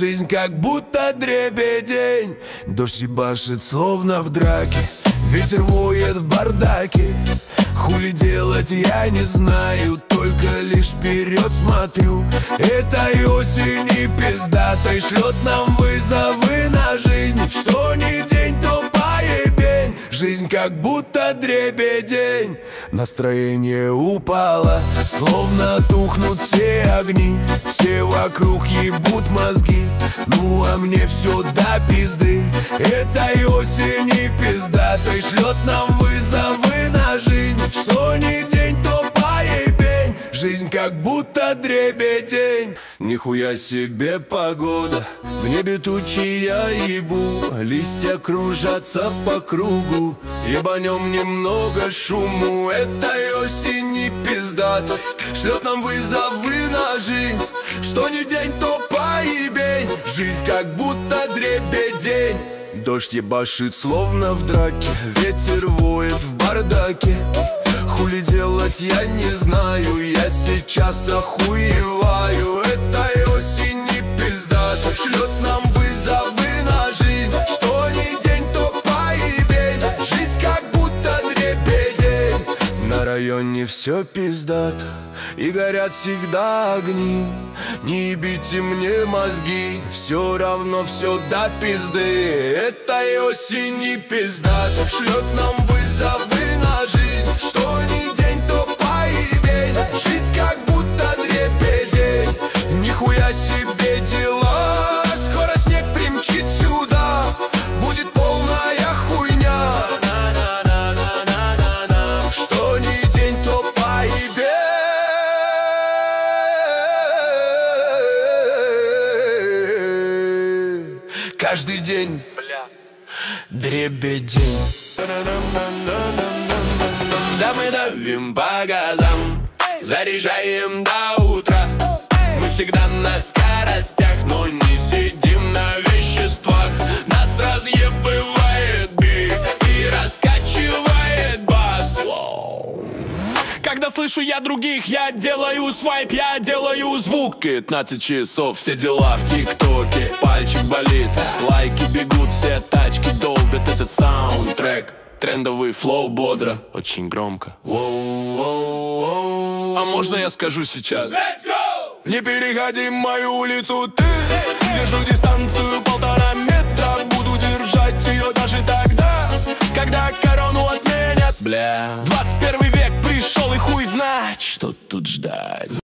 Жизнь как будто дребедень, дождь ебашит словно в драке, ветер воет в бардаке. Хули делать я не знаю, только лишь вперед смотрю. Этой осени пиздатой шлет нам вызовы на жизнь. Что ни день, то поебень. Жизнь как будто дребедень, настроение упало, словно тухнут все огни. Все вокруг ебут мозги, ну а мне все до пизды. Этой осени пиздатой шлет нам вызовы на жизнь. Что ни день, то поебень. Жизнь как будто дребедень. Нихуя себе погода, в небе тучи я ебу, листья кружатся по кругу, ебанем немного шуму. Этой осени пиздатой шлет нам вызовы на жизнь. Что ни день, то поебень. Жизнь как будто дребедень. Дождь ебашит словно в драке, ветер воет в бардаке. Хули делать я не знаю, я сейчас охуеваю. Этой осени пиздата шлет нам вызовы на жизнь. Что ни день, то поебень. Жизнь как будто дребедень. На районе все пиздато, и горят всегда огни. Не ебите мне мозги, все равно все до пизды. Этой осени пиздата шлет нам вызовы на жизнь. Что ни день, то поебень. Жизнь как будто дребедень. Нихуя себе дела, скоро снег примчит сюда, будет полная хуйня. Что ни день, то поебень. Каждый день, бля, дребедень. Да мы давим по газам, заряжаем до утра. Мы всегда на скоростях, но не сидим на веществах. Нас разъебывает бит и раскачивает бас. Когда слышу я других, я делаю свайп, я делаю звук. 15 часов, все дела в ТикТоке. Пальчик болит, лайки бегут, все тачки долбят этот саундтрек. Трендовый флоу бодро, очень громко. А можно я скажу сейчас? Let's go! Не переходи мою улицу ты. Держу дистанцию 1,5 метра. Буду держать ее даже тогда, когда корону отменят. Бля, 21 век пришел и хуй знает, что тут ждать.